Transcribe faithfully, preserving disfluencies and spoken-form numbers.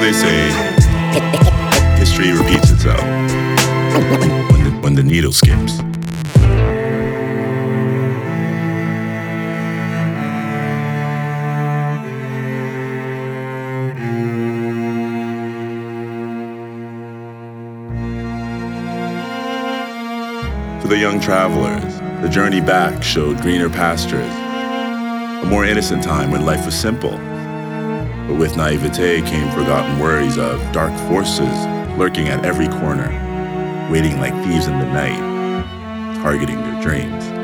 they say history repeats itself when the, when the needle skips. For the young travelers, the journey back showed greener pastures, a more innocent time when life was simple. But with naivete came forgotten worries of dark forces lurking at every corner, waiting like thieves in the night, targeting their dreams.